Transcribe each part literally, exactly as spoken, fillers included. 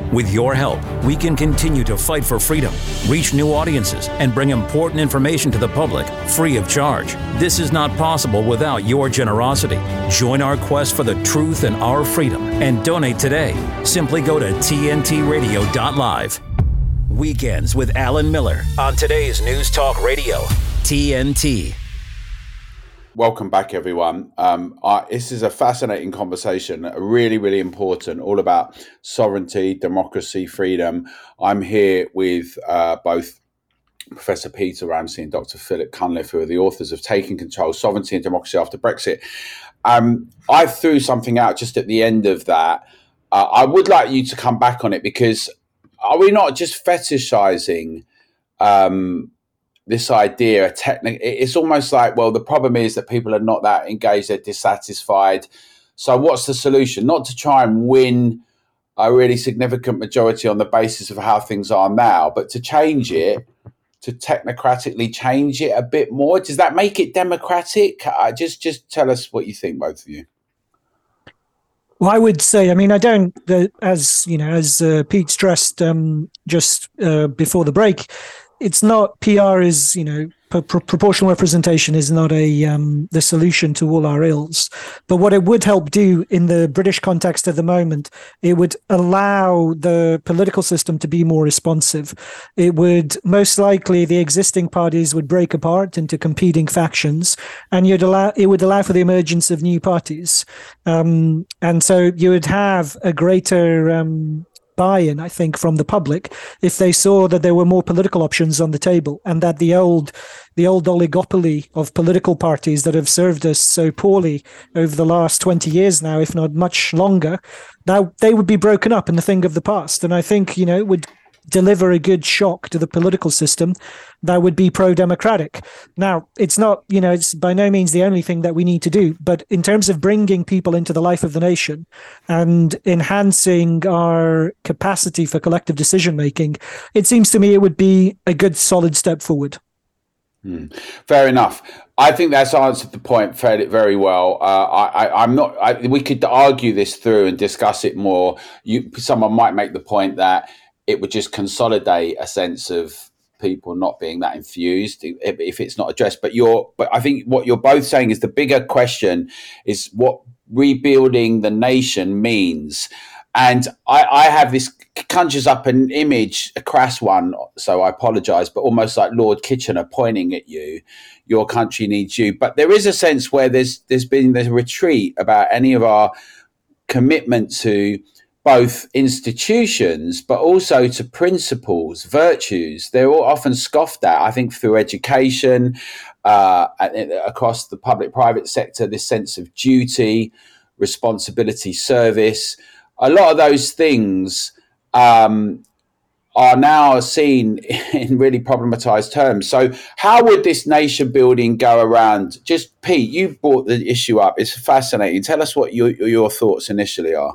With your help, we can continue to fight for freedom, reach new audiences, and bring important information to the public free of charge. This is not possible without your generosity. Join our quest for the truth and our freedom and donate today. Simply go to T N T radio dot live. Weekends with Alan Miller on today's News Talk Radio, T N T. Welcome back, everyone. Um, I, this is a fascinating conversation, really, really important, all about sovereignty, democracy, freedom. I'm here with uh, both Professor Peter Ramsey and Doctor Philip Cunliffe, who are the authors of Taking Control, Sovereignty and Democracy After Brexit. Um, I threw something out just at the end of that. Uh, I would like you to come back on it, because are we not just fetishizing um this idea? Technic- it's almost like, well, the problem is that people are not that engaged, they're dissatisfied. So what's the solution? Not to try and win a really significant majority on the basis of how things are now, but to change it, to technocratically change it a bit more. Does that make it democratic? Uh, just, just tell us what you think, both of you. Well, I would say, I mean, I don't, uh, as you know, as uh, Pete stressed um, just uh, before the break, it's not, P R is, you know, pro- proportional representation is not a um, the solution to all our ills. But what it would help do in the British context at the moment, it would allow the political system to be more responsive. It would most likely, the existing parties would break apart into competing factions, and you'd allow it would allow for the emergence of new parties. Um, and so you would have a greater um, buy-in, I think, from the public if they saw that there were more political options on the table, and that the old the old oligopoly of political parties that have served us so poorly over the last twenty years now, if not much longer, now they would be broken up and a thing of the past. And I think, you know, it would deliver a good shock to the political system that would be pro-democratic. Now, it's not, you know, it's by no means the only thing that we need to do, but in terms of bringing people into the life of the nation and enhancing our capacity for collective decision-making, it seems to me it would be a good solid step forward. Hmm. Fair enough. I think that's answered the point very, very well. Uh, I, I, I'm not. I, we could argue this through and discuss it more. You, someone might make the point that it would just consolidate a sense of people not being that infused if, if it's not addressed. But you're, but I think what you're both saying is the bigger question is what rebuilding the nation means. And I, I have this conjures up an image, a crass one, so I apologise, but almost like Lord Kitchener pointing at you. Your country needs you. But there is a sense where there's there's been this retreat about any of our commitment to both institutions, but also to principles, virtues. They're all often scoffed at, I think, through education, uh, across the public-private sector, this sense of duty, responsibility, service. A lot of those things um, are now seen in really problematized terms. So how would this nation building go around? Just, Pete, you brought the issue up. It's fascinating. Tell us what your, your thoughts initially are.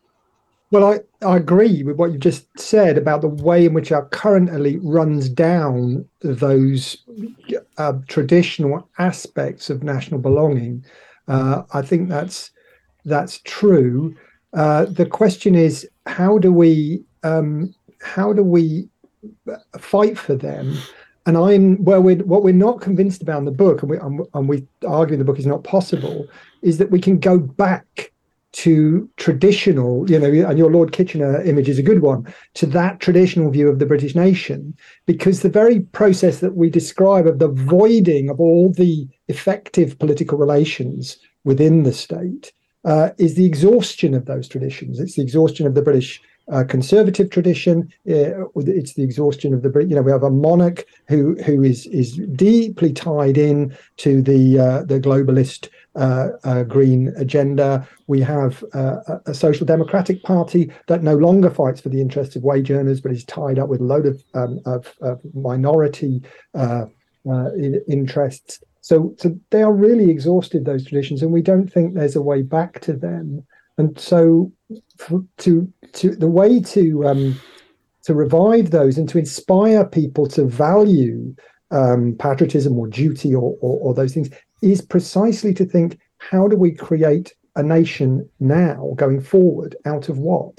Well, I, I agree with what you just said about the way in which our current elite runs down those uh, traditional aspects of national belonging. Uh, I think that's that's true. Uh, the question is, how do we um, how do we fight for them? And I'm well. We're, what we're not convinced about in the book, and we and, and we argue in the book is not possible, is that we can go back to traditional, you know, and your Lord Kitchener image is a good one, to that traditional view of the British nation, because the very process that we describe of the voiding of all the effective political relations within the state uh, is the exhaustion of those traditions. It's the exhaustion of the British uh, conservative tradition. Uh, it's the exhaustion of the, you know, we have a monarch who who is is deeply tied in to the uh, the globalist Uh, uh, green agenda. We have uh, a, a social democratic party that no longer fights for the interests of wage earners, but is tied up with a load of, um, of, of minority uh, uh, interests. So, so they are really exhausted, those traditions, and we don't think there's a way back to them. And so, for, to to the way to um, to revive those and to inspire people to value um, patriotism or duty or, or, or those things is precisely to think, how do we create a nation now going forward out of what?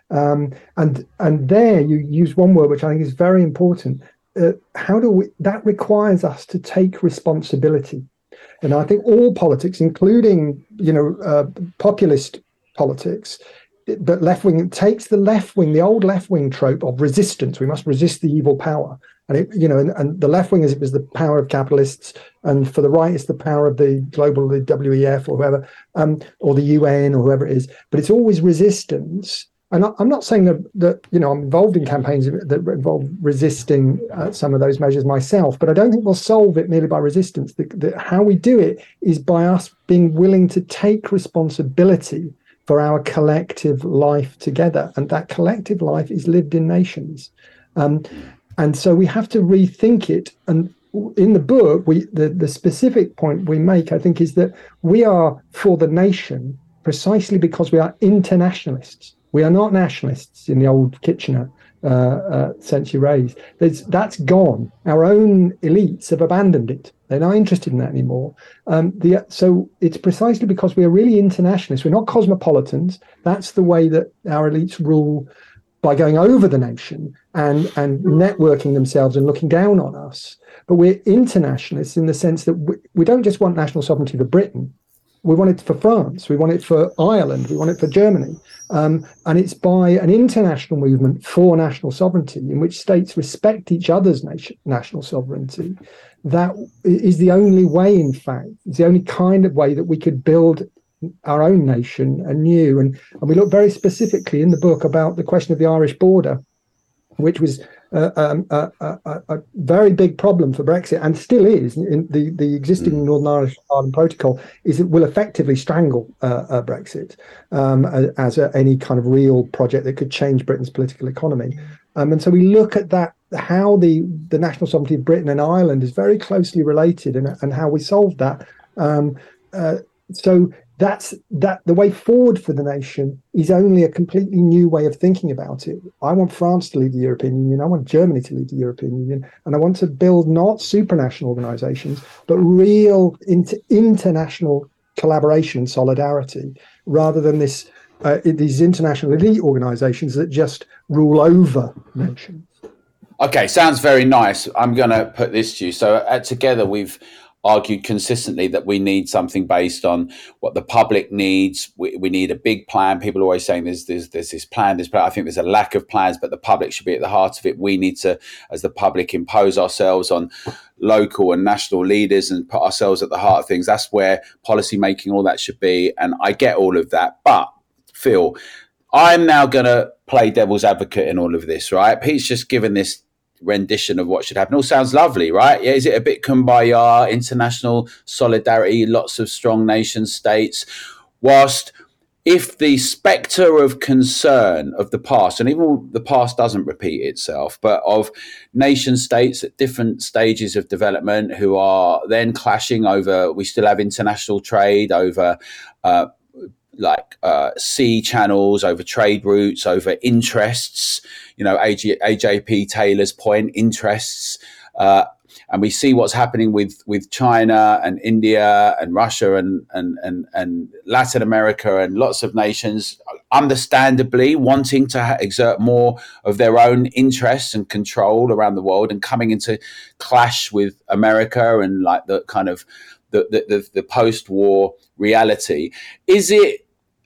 Um, and and there you use one word which I think is very important. Uh, how do we? That requires us to take responsibility, and I think all politics, including you know uh, populist politics, but left wing takes the left wing, the old left wing trope of resistance. We must resist the evil power, and it, you know, and, and the left wing is it was the power of capitalists, and for the right it's the power of the global, the W E F or whoever, um, or the U N or whoever it is. But it's always resistance. And I'm not saying that, that you know I'm involved in campaigns that involve resisting uh, some of those measures myself, but I don't think we'll solve it merely by resistance. The, the, how we do it is by us being willing to take responsibility for our collective life together, and that collective life is lived in nations. Um, and so we have to rethink it. And in the book, we the, the specific point we make, I think, is that we are for the nation precisely because we are internationalists. We are not nationalists in the old Kitchener uh, uh, sense you raised. There's, that's gone. Our own elites have abandoned it. They're not interested in that anymore. Um, the, so it's precisely because we are really internationalists. We're not cosmopolitans. That's the way that our elites rule, by going over the nation and, and networking themselves and looking down on us. But we're internationalists in the sense that we, we don't just want national sovereignty for Britain. We want it for France. We want it for Ireland. We want it for Germany. Um, and it's by an international movement for national sovereignty in which states respect each other's nation, national sovereignty. That is the only way, in fact, it's the only kind of way that we could build our own nation anew. And, and we look very specifically in the book about the question of the Irish border, which was uh, um, a, a, a very big problem for Brexit, and still is. In the, the existing mm. Northern Irish Ireland Protocol is it will effectively strangle uh, uh, Brexit um, as a, any kind of real project that could change Britain's political economy. Um, and so we look at that, how the, the national sovereignty of Britain and Ireland is very closely related, and, and how we solved that. Um, uh, so that's that the way forward for the nation is only a completely new way of thinking about it. I want France to leave the European Union. I want Germany to leave the European Union. And I want to build not supranational organizations, but real inter- international collaboration and solidarity, rather than this uh, these international elite organizations that just rule over nations. Okay, sounds very nice. I'm going to put this to you. So uh, together we've argued consistently that we need something based on what the public needs. We, we need a big plan. People are always saying there's, there's there's this plan, this plan. I think there's a lack of plans, but the public should be at the heart of it. We need to, as the public, impose ourselves on local and national leaders and put ourselves at the heart of things. That's where policy making, all that should be. And I get all of that. But Phil, I'm now going to play devil's advocate in all of this, right? Pete's just given this rendition of what should happen. All sounds lovely, right? Yeah, is it a bit kumbaya, international solidarity, lots of strong nation states, whilst if the spectre of concern of the past, and even the past doesn't repeat itself, but of nation states at different stages of development who are then clashing over, we still have international trade over uh, like uh, sea channels, over trade routes, over interests, you know, A J P Taylor's point, interests. Uh, and we see what's happening with, with China and India and Russia and, and, and, and Latin America and lots of nations, understandably wanting to ha- exert more of their own interests and control around the world and coming into clash with America and like the kind of the, the, the, the post-war reality. Is it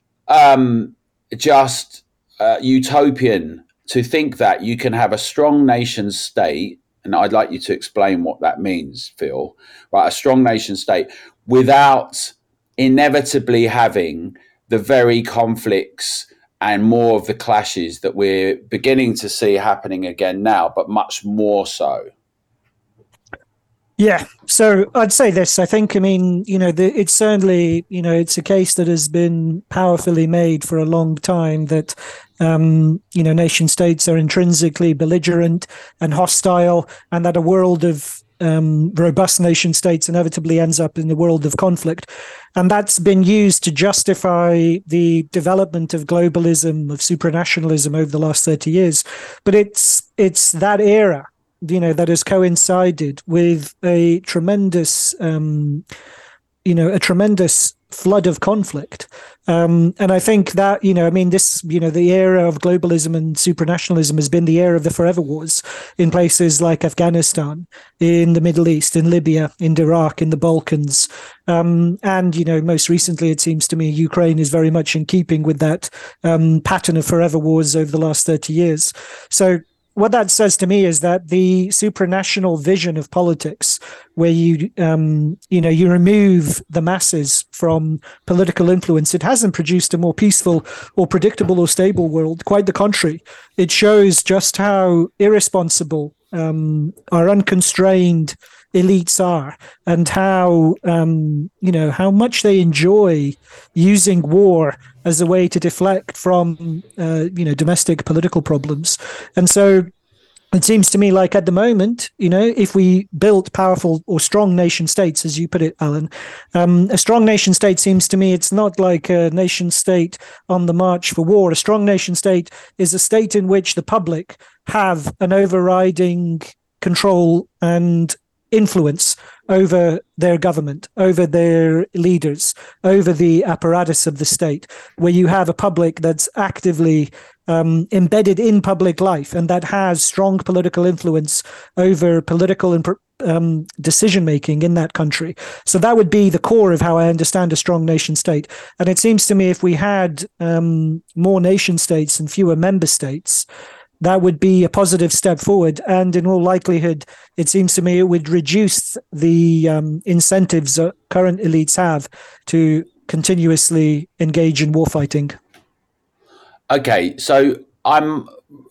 um, just uh, utopian to think that you can have a strong nation state, and I'd like you to explain what that means, Phil, right? A strong nation state without inevitably having the very conflicts and more of the clashes that we're beginning to see happening again now, but much more so. Yeah, so I'd say this. I think, I mean, you know, the, it's certainly, you know, it's a case that has been powerfully made for a long time that, um, you know, nation states are intrinsically belligerent and hostile, and that a world of um, robust nation states inevitably ends up in a world of conflict. And that's been used to justify the development of globalism, of supranationalism over the last thirty years. But it's it's that era, you know, that has coincided with a tremendous, um, you know, a tremendous flood of conflict Um, and I think that, you know, I mean, this, you know, the era of globalism and supranationalism has been the era of the forever wars in places like Afghanistan, in the Middle East, in Libya, in Iraq, in the Balkans. Um, and, you know, most recently, it seems to me, Ukraine is very much in keeping with that um, pattern of forever wars over the last thirty years. So what that says to me is that the supranational vision of politics, where you, um, you know, you remove the masses from political influence, it hasn't produced a more peaceful or predictable or stable world. Quite the contrary. It shows just how irresponsible um, our unconstrained elites are, and how, um, you know, how much they enjoy using war as a way to deflect from, uh, you know, domestic political problems. And so it seems to me like at the moment, you know, if we built powerful or strong nation states, as you put it, Alan, um, a strong nation state seems to me it's not like a nation state on the march for war. A strong nation state is a state in which the public have an overriding control and influence over their government, over their leaders, over the apparatus of the state, where you have a public that's actively um, embedded in public life and that has strong political influence over political and um, decision-making in that country. So that would be the core of how I understand a strong nation state. And it seems to me if we had um, more nation states and fewer member states, that would be a positive step forward. And in all likelihood, it seems to me it would reduce the um, incentives that current elites have to continuously engage in warfighting. Okay, so I'm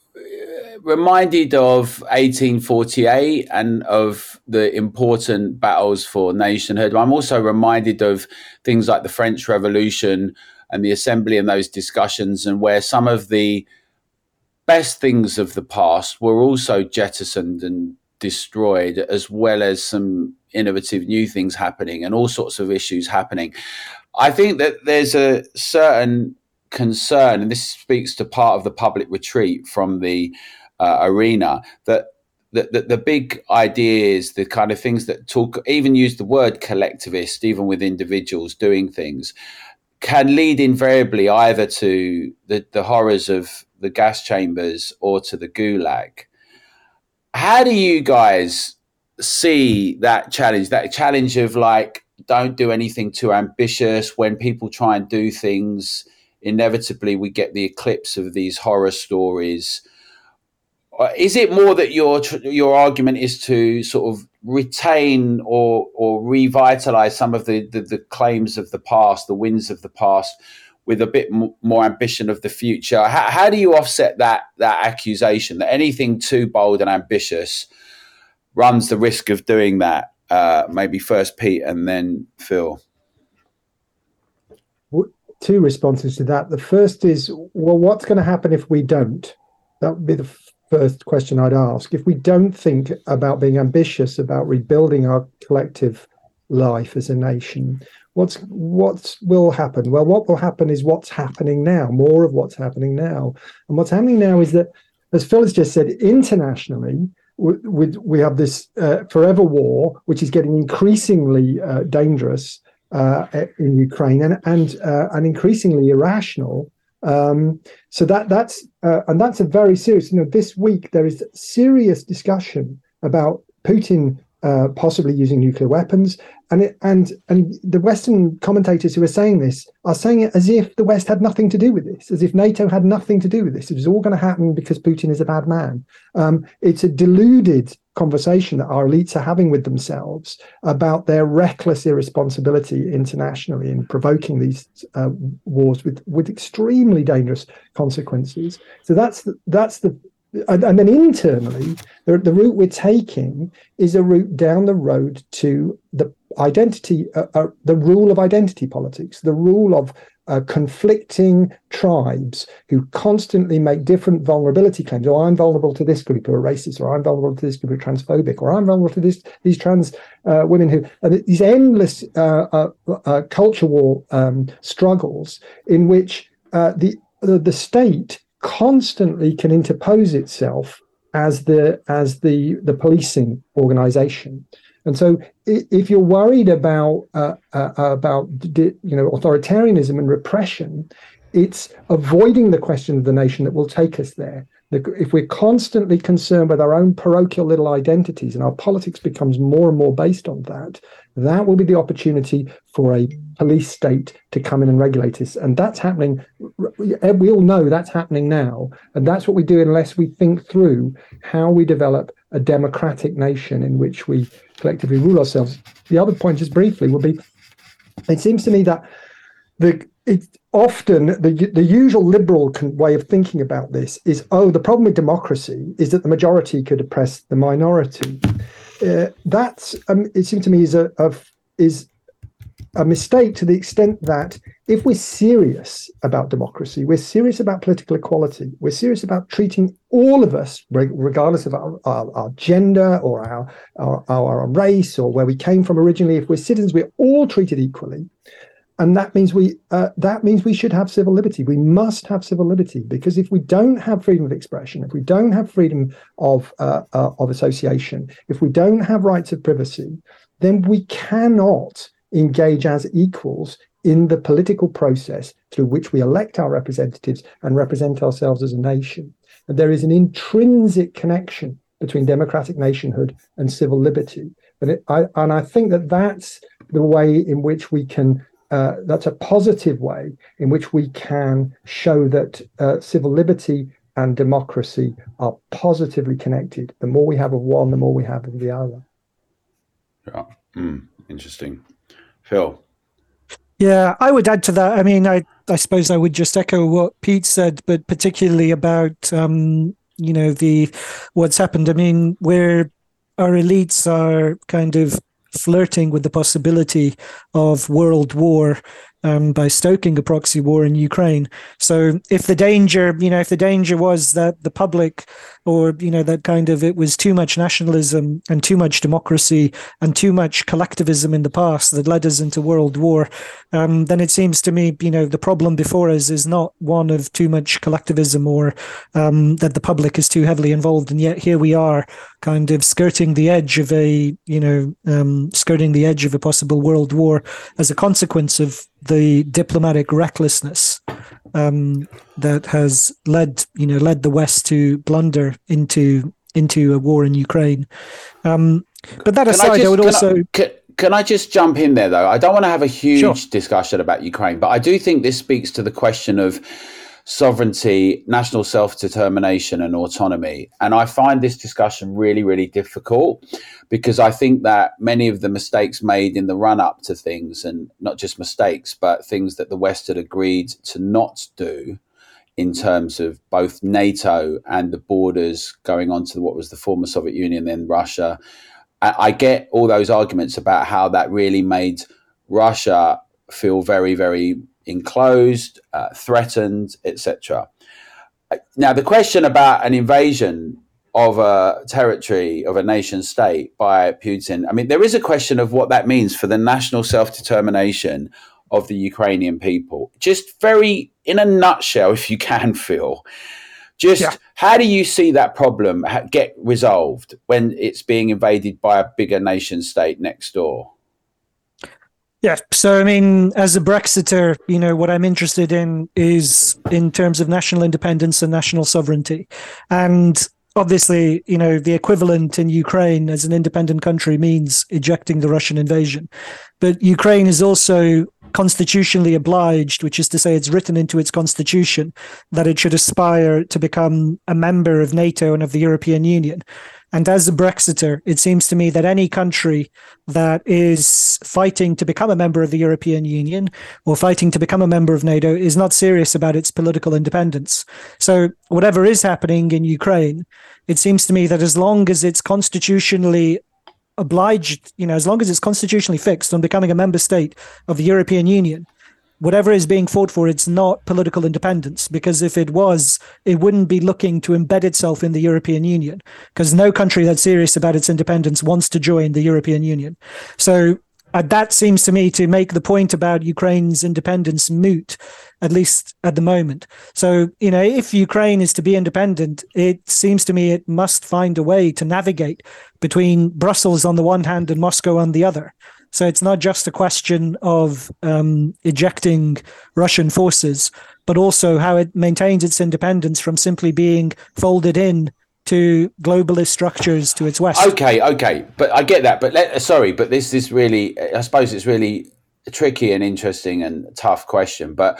reminded of eighteen forty-eight and of the important battles for nationhood. I'm also reminded of things like the French Revolution and the assembly and those discussions, and where some of the best things of the past were also jettisoned and destroyed, as well as some innovative new things happening and all sorts of issues happening. I think that there's a certain concern, and this speaks to part of the public retreat from the uh, arena, that the, the, the big ideas, the kind of things that talk, even use the word collectivist, even with individuals doing things, can lead invariably either to the, the horrors of the gas chambers or to the gulag. How do you guys see that challenge, that challenge of like, don't do anything too ambitious? When people try and do things, inevitably we get the eclipse of these horror stories. Is it more that your your argument is to sort of retain or or revitalize some of the, the, the claims of the past, the wins of the past, with a bit more ambition of the future? How, how do you offset that that accusation that anything too bold and ambitious runs the risk of doing that? Uh, maybe first Pete and then Phil. Two responses to that. The first is, well, what's going to happen if we don't? That would be the first question I'd ask. If we don't think about being ambitious about rebuilding our collective life as a nation, what's what will happen? Well, what will happen is what's happening now, more of what's happening now. And what's happening now is that, as Phil has just said, internationally, we, we, we have this uh, forever war, which is getting increasingly uh, dangerous uh, in Ukraine and and, uh, and increasingly irrational. Um, so that that's uh, and that's a very serious. You know, this week there is serious discussion about Putin uh, possibly using nuclear weapons, and it, and and the Western commentators who are saying this are saying it as if the West had nothing to do with this, as if NATO had nothing to do with this. It was all going to happen because Putin is a bad man. Um, it's a deluded conversation that our elites are having with themselves about their reckless irresponsibility internationally in provoking these uh, wars with with extremely dangerous consequences. So that's the, that's the and, and then internally, the, the route we're taking is a route down the road to the identity, uh, uh, the rule of identity politics, the rule of uh, conflicting tribes who constantly make different vulnerability claims. Oh, I'm vulnerable to this group who are racist, or I'm vulnerable to this group who are transphobic, or I'm vulnerable to this these trans uh, women who and these endless uh, uh, uh, culture war um, struggles in which uh, the, the the state constantly can interpose itself as the as the the policing organization. And so, if you're worried about uh, uh, about you know authoritarianism and repression, it's avoiding the question of the nation that will take us there. If we're constantly concerned with our own parochial little identities and our politics becomes more and more based on that, that will be the opportunity for a police state to come in and regulate us. And that's happening. We all know that's happening now. And that's what we do unless we think through how we develop a democratic nation in which we collectively rule ourselves. The other point, just briefly, would be, it seems to me that the it's often the the usual liberal con- way of thinking about this is, oh, the problem with democracy is that the majority could oppress the minority. Uh, that's um, it seems to me is a, a is a mistake to the extent that if we're serious about democracy, we're serious about political equality, we're serious about treating all of us, regardless of our, our, our gender or our, our our race or where we came from originally. If we're citizens, we're all treated equally. And that means we uh, that means we should have civil liberty. We must have civil liberty, because if we don't have freedom of expression, if we don't have freedom of uh, uh, of association, if we don't have rights of privacy, then we cannot engage as equals in the political process through which we elect our representatives and represent ourselves as a nation. And there is an intrinsic connection between democratic nationhood and civil liberty. And it, I and I think that that's the way in which we can. Uh, that's a positive way in which we can show that uh, civil liberty and democracy are positively connected. The more we have of one, the more we have of the other. Yeah, mm, interesting. Phil? Yeah, I would add to that. I mean, I, I suppose I would just echo what Pete said, but particularly about, um, you know, the what's happened. I mean, where our elites are kind of flirting with the possibility of world war um, by stoking a proxy war in Ukraine. So if the danger, you know, if the danger was that the public, or, you know, that kind of, it was too much nationalism and too much democracy and too much collectivism in the past that led us into world war, um, then it seems to me, you know, the problem before us is not one of too much collectivism or um, that the public is too heavily involved. And yet here we are kind of skirting the edge of a, you know, um, skirting the edge of a possible world war as a consequence of the diplomatic recklessness um, that has led, you know, led the West to blunder into into a war in Ukraine. Um, but that aside, I, just, I would can also. I, can, can I just jump in there, though? I don't want to have a huge Sure. discussion about Ukraine, but I do think this speaks to the question of sovereignty, national self-determination and autonomy. And I find this discussion really, really difficult, because I think that many of the mistakes made in the run-up to things, and not just mistakes, but things that the West had agreed to not do in terms of both NATO and the borders going on to what was the former Soviet Union, then Russia. I, I get all those arguments about how that really made Russia feel very, very enclosed, uh, threatened, et cetera. Now, the question about an invasion of a territory, of a nation state by Putin, I mean, there is a question of what that means for the national self-determination of the Ukrainian people. Just very, in a nutshell, if you can, Phil, just yeah. how do you see that problem get resolved when it's being invaded by a bigger nation state next door? Yeah. So, I mean, as a Brexiter, you know, what I'm interested in is in terms of national independence and national sovereignty. And obviously, you know, the equivalent in Ukraine as an independent country means ejecting the Russian invasion. But Ukraine is also constitutionally obliged, which is to say it's written into its constitution, that it should aspire to become a member of NATO and of the European Union. And as a Brexiter, it seems to me that any country that is fighting to become a member of the European Union or fighting to become a member of NATO is not serious about its political independence. So whatever is happening in Ukraine, it seems to me that as long as it's constitutionally obliged, you know, as long as it's constitutionally fixed on becoming a member state of the European Union, whatever is being fought for, it's not political independence, because if it was, it wouldn't be looking to embed itself in the European Union, because no country that's serious about its independence wants to join the European Union. So uh, that seems to me to make the point about Ukraine's independence moot, at least at the moment. So, you know, if Ukraine is to be independent, it seems to me it must find a way to navigate between Brussels on the one hand and Moscow on the other. So it's not just a question of um, ejecting Russian forces, but also how it maintains its independence from simply being folded in to globalist structures to its west. Okay, okay, but I get that. But let, sorry, but this is really, I suppose it's really a tricky and interesting and tough question. But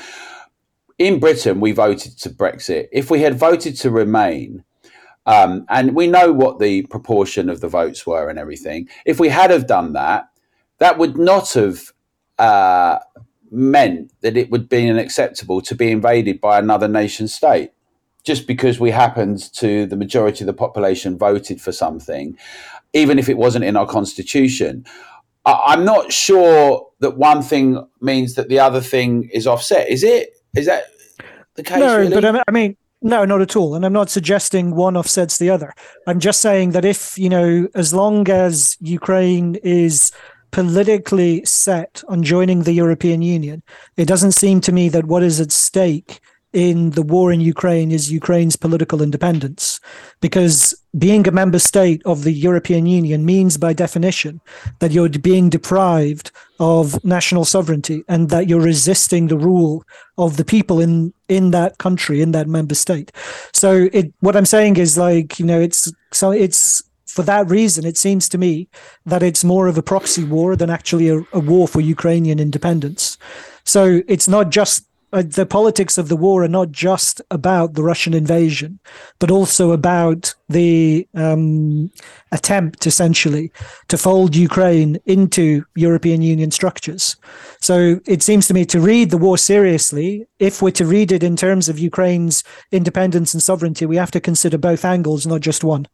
in Britain, we voted to Brexit. If we had voted to remain, um, and we know what the proportion of the votes were and everything, if we had have done that, that would not have uh, meant that it would be unacceptable to be invaded by another nation state. Just because we happened to, the majority of the population voted for something, even if it wasn't in our constitution. I, I'm not sure that one thing means that the other thing is offset. Is it? Is that the case? No, really? but I mean, no, not at all. And I'm not suggesting one offsets the other. I'm just saying that if, you know, as long as Ukraine is politically set on joining the European Union, it doesn't seem to me that what is at stake in the war in Ukraine is Ukraine's political independence, because being a member state of the European Union means by definition that you're being deprived of national sovereignty and that you're resisting the rule of the people in, in that country, in that member state. So it, what I'm saying is, like, you know, it's, so it's, for that reason, it seems to me that it's more of a proxy war than actually a, a war for Ukrainian independence. So it's not just uh, the politics of the war are not just about the Russian invasion, but also about the um, attempt, essentially, to fold Ukraine into European Union structures. So it seems to me to read the war seriously, if we're to read it in terms of Ukraine's independence and sovereignty, we have to consider both angles, not just one.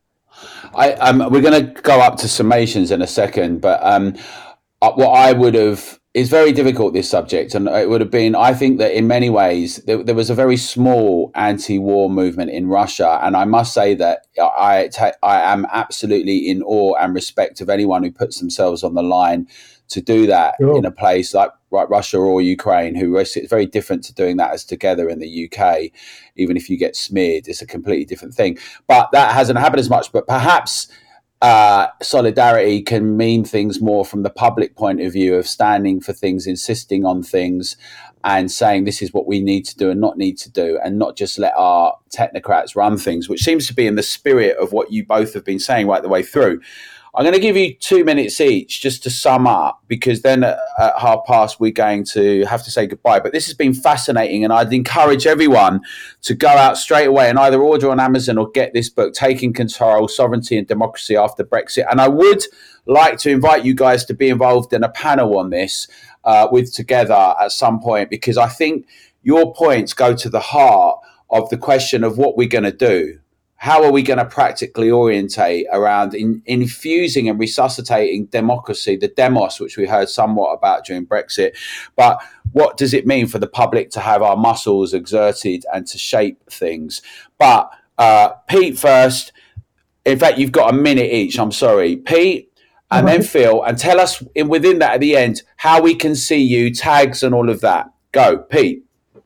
I, um, we're going to go up to summations in a second, but um, what I would have is very difficult, this subject, and it would have been, I think that in many ways there, there was a very small anti-war movement in Russia, and I must say that I, I am absolutely in awe and respect of anyone who puts themselves on the line to do that sure. in a place like right, Russia or Ukraine, who it's very different to doing that as together in the U K. Even if you get smeared, it's a completely different thing. But that hasn't happened as much. But perhaps uh, solidarity can mean things more from the public point of view of standing for things, insisting on things, and saying this is what we need to do and not need to do, and not just let our technocrats run things, which seems to be in the spirit of what you both have been saying right the way through. I'm going to give you two minutes each just to sum up, because then at, at half past we're going to have to say goodbye. But this has been fascinating, and I'd encourage everyone to go out straight away and either order on Amazon or get this book, Taking Control, Sovereignty and Democracy After Brexit. And I would like to invite you guys to be involved in a panel on this uh, with Together at some point, because I think your points go to the heart of the question of what we're going to do. How are we going to practically orientate around in, infusing and resuscitating democracy, the demos, which we heard somewhat about during Brexit? But what does it mean for the public to have our muscles exerted and to shape things? But uh, Pete first. In fact, you've got a minute each. I'm sorry, Pete, and then Phil, and tell us in, within that at the end how we can see you, tags and all of that. Go, Pete.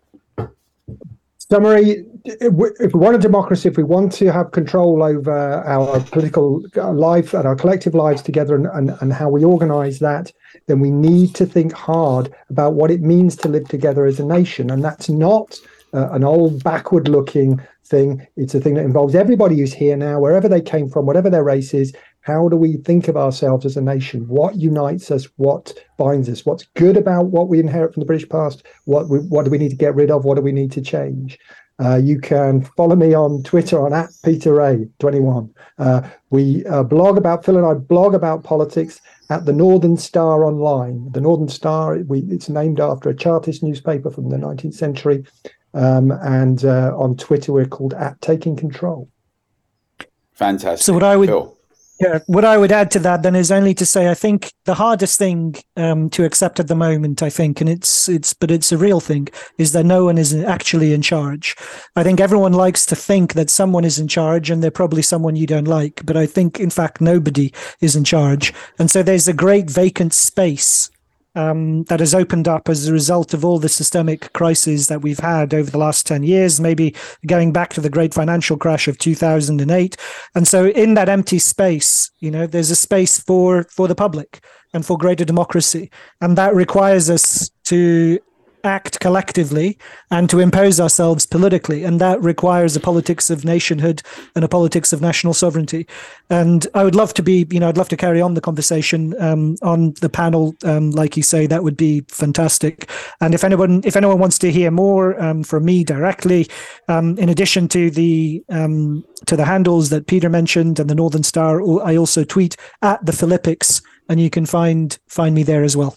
Summary, if we want a democracy, if we want to have control over our political life and our collective lives together, and, and, and how we organise that, then we need to think hard about what it means to live together as a nation. And that's not uh, an old backward-looking thing. It's a thing that involves everybody who's here now, wherever they came from, whatever their race is. How do we think of ourselves as a nation? What unites us? What binds us? What's good about what we inherit from the British past? What we, what do we need to get rid of? What do we need to change? Uh, you can follow me on Twitter on at Peter Ray twenty-one. Uh, we uh, blog about, Phil and I blog about politics at the Northern Star Online. The Northern Star, we, it's named after a Chartist newspaper from the nineteenth century. Um, and uh, on Twitter, we're called at Taking Control. Fantastic. So what I would... Phil. Yeah, what I would add to that then is only to say I think the hardest thing um, to accept at the moment, I think, and it's it's but it's a real thing, is that no one is actually in charge. I think everyone likes to think that someone is in charge, and they're probably someone you don't like. But I think, in fact, nobody is in charge, and so there's a great vacant space Um, that has opened up as a result of all the systemic crises that we've had over the last ten years, maybe going back to the great financial crash of two thousand eight. And so in that empty space, you know, there's a space for, for the public and for greater democracy. And that requires us to act collectively and to impose ourselves politically. And that requires a politics of nationhood and a politics of national sovereignty. And I would love to be, you know, I'd love to carry on the conversation um, on the panel. Um, like you say, that would be fantastic. And if anyone, if anyone wants to hear more um, from me directly, um, in addition to the, um, to the handles that Peter mentioned and the Northern Star, I also tweet at the Philippics, and you can find, find me there as well.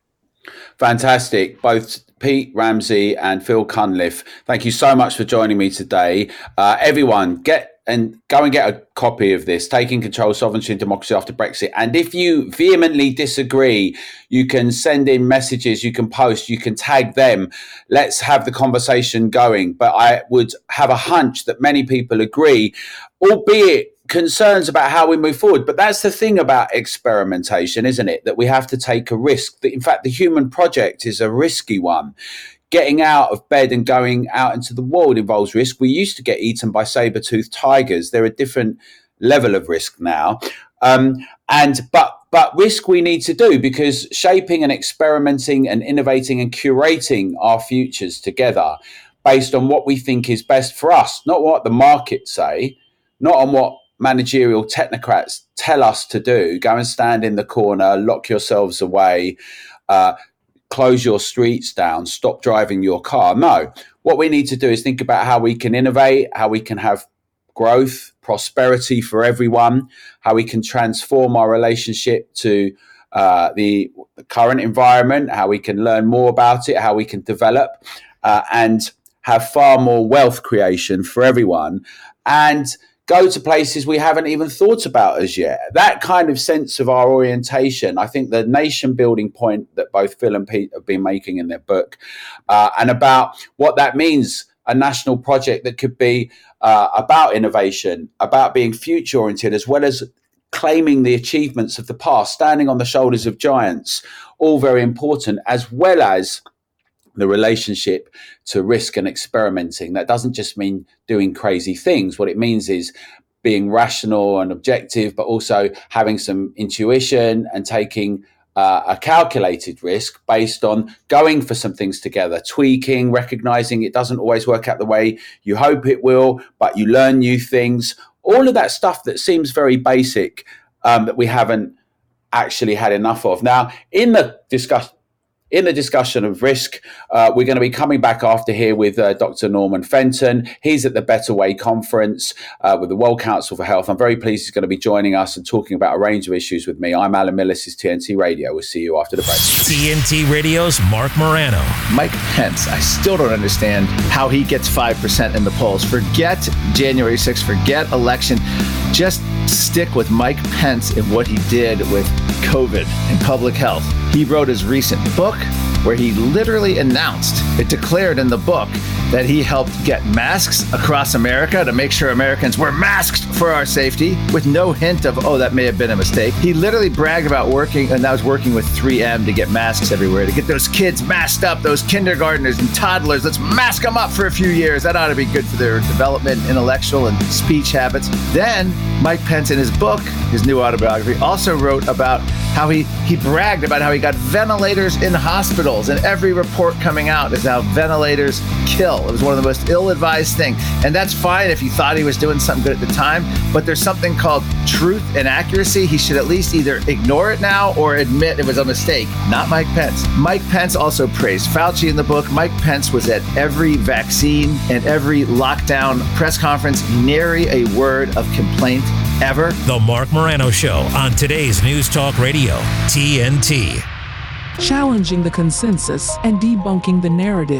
Fantastic. Both Pete Ramsey and Phil Cunliffe, thank you so much for joining me today. Uh, everyone, get and go and get a copy of this, Taking Control, Sovereignty and Democracy After Brexit. And if you vehemently disagree, you can send in messages, you can post, you can tag them. Let's have the conversation going. But I would have a hunch that many people agree, albeit concerns about how we move forward. But that's the thing about experimentation, isn't it? That we have to take a risk. That in fact, the human project is a risky one. Getting out of bed and going out into the world involves risk. We used to get eaten by saber-toothed tigers. They're a different level of risk now. Um, and but but risk we need to do, because shaping and experimenting and innovating and curating our futures together based on what we think is best for us, not what the markets say, not on what managerial technocrats tell us to do. Go and stand in the corner, lock yourselves away, uh, close your streets down, stop driving your car. No, what we need to do is think about how we can innovate, how we can have growth, prosperity for everyone, how we can transform our relationship to uh, the current environment, how we can learn more about it, how we can develop uh, and have far more wealth creation for everyone, and go to places we haven't even thought about as yet. That kind of sense of our orientation, I think the nation building point that both Phil and Pete have been making in their book, uh, and about what that means, a national project that could be uh, about innovation, about being future oriented, as well as claiming the achievements of the past, standing on the shoulders of giants, all very important, as well as the relationship to risk and experimenting. That doesn't just mean doing crazy things. What it means is being rational and objective, but also having some intuition and taking uh, a calculated risk based on going for some things together, tweaking, recognizing it doesn't always work out the way you hope it will, but you learn new things. All of that stuff that seems very basic, um, that we haven't actually had enough of. Now, in the discussion, In the discussion of risk, uh, we're going to be coming back after here with uh, Doctor Norman Fenton. He's at the Better Way Conference uh, with the World Council for Health. I'm very pleased he's going to be joining us and talking about a range of issues with me. I'm Alan Millis, this is T N T Radio. We'll see you after the break. T N T Radio's Mark Morano. Mike Pence, I still don't understand how he gets five percent in the polls. Forget January sixth, forget election. Just stick with Mike Pence and what he did with COVID and public health. He wrote his recent book where he literally announced, it declared in the book, that he helped get masks across America to make sure Americans were masked for our safety, with no hint of, oh, that may have been a mistake. He literally bragged about working, and I was working with three M to get masks everywhere, to get those kids masked up, those kindergartners and toddlers. Let's mask them up for a few years. That ought to be good for their development, intellectual and speech habits. Then Mike Pence, in his book, his new autobiography, also wrote about how he, he bragged about how he got ventilators in hospitals, and every report coming out is how ventilators kill. It was one of the most ill-advised things. And that's fine if you thought he was doing something good at the time, but there's something called truth and accuracy. He should at least either ignore it now or admit it was a mistake. Not Mike Pence. Mike Pence also praised Fauci in the book. Mike Pence was at every vaccine and every lockdown press conference, nary a word of complaint ever. The Mark Morano Show on today's News Talk Radio, T N T. Challenging the consensus and debunking the narrative.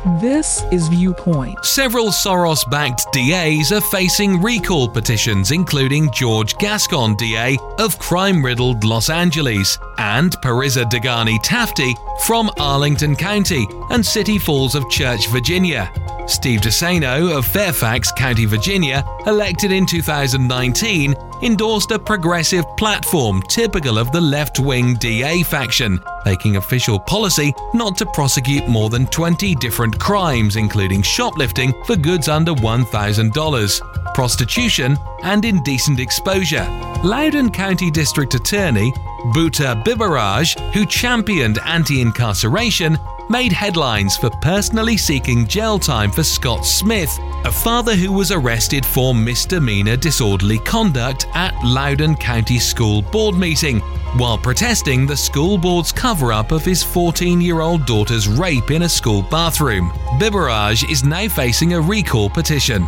This is Viewpoint. Several Soros-backed D As are facing recall petitions, including George Gascon, D A of crime-riddled Los Angeles, and Pariza Degani Tafti from Arlington County and City Falls of Church, Virginia. Steve DeSano of Fairfax County, Virginia, elected in two thousand nineteen, endorsed a progressive platform typical of the left-wing D A faction, making official policy not to prosecute more than twenty different crimes, including shoplifting for goods under one thousand dollars, prostitution, and indecent exposure. Loudoun County District Attorney Bhutta Bibiraj, who championed anti-incarceration, made headlines for personally seeking jail time for Scott Smith, a father who was arrested for misdemeanor disorderly conduct at Loudoun County School Board meeting, while protesting the school board's cover-up of his fourteen-year-old daughter's rape in a school bathroom. Bibiraj is now facing a recall petition.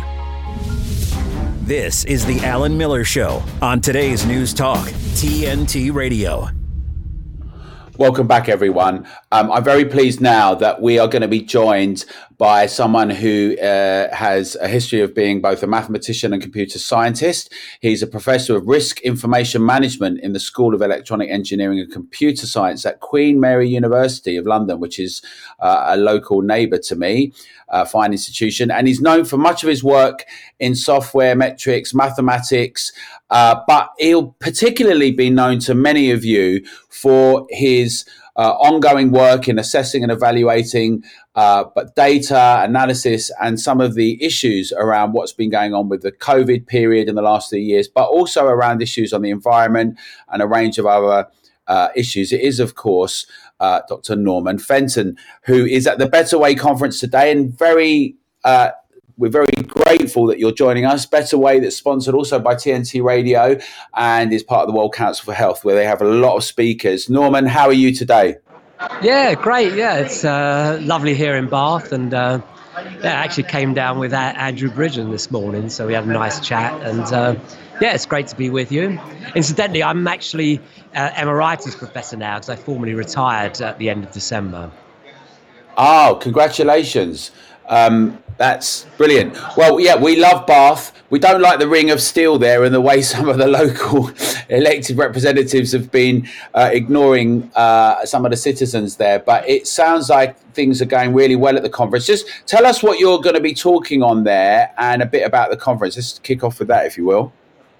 This is the Alan Miller Show on today's News Talk, T N T Radio. Welcome back, everyone. Um, I'm very pleased now that we are going to be joined by someone who uh, has a history of being both a mathematician and computer scientist. He's a professor of risk information management in the School of Electronic Engineering and Computer Science at Queen Mary University of London, which is uh, a local neighbour to me, a fine institution. And he's known for much of his work in software, metrics, mathematics, uh, but he'll particularly be known to many of you for his uh, ongoing work in assessing and evaluating uh, but data analysis and some of the issues around what's been going on with the COVID period in the last three years, but also around issues on the environment and a range of other uh, issues. It is, of course, uh, Doctor Norman Fenton, who is at the Better Way conference today, and very uh, we're very grateful that you're joining us. Better Way, that's sponsored also by T N T Radio and is part of the World Council for Health, where they have a lot of speakers. Norman, how are you today? Yeah, great. Yeah, it's uh, lovely here in Bath, and uh, yeah, I actually came down with Andrew Bridgen this morning, so we had a nice chat, and uh, yeah, it's great to be with you. Incidentally, I'm actually uh, Emeritus Professor now because I formally retired at the end of December. Oh, congratulations. Um, that's brilliant. Well, yeah, we love Bath. We don't like the ring of steel there and the way some of the local elected representatives have been uh, ignoring uh, some of the citizens there. But it sounds like things are going really well at the conference. Just tell us what you're going to be talking on there and a bit about the conference. Let's kick off with that, if you will.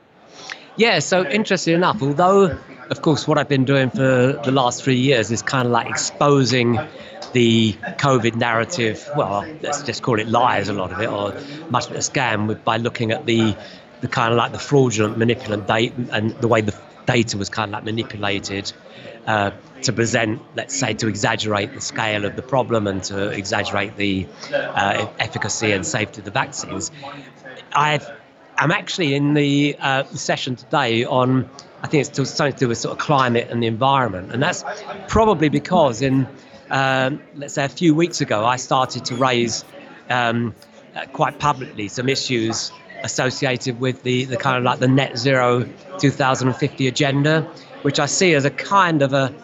Yeah, so interesting enough, although, of course, what I've been doing for the last three years is kind of like exposing the COVID narrative, well, let's just call it lies, a lot of it, or much of it a scam, with, by looking at the the kind of like the fraudulent, manipulative data and the way the data was kind of like manipulated uh, to present, let's say, to exaggerate the scale of the problem and to exaggerate the uh, efficacy and safety of the vaccines. I've, I'm actually in the uh, session today on, I think it's something to do with sort of climate and the environment, and that's probably because in Um, let's say a few weeks ago, I started to raise um, uh, quite publicly some issues associated with the, the kind of like the net zero two thousand fifty agenda, which I see as a kind of a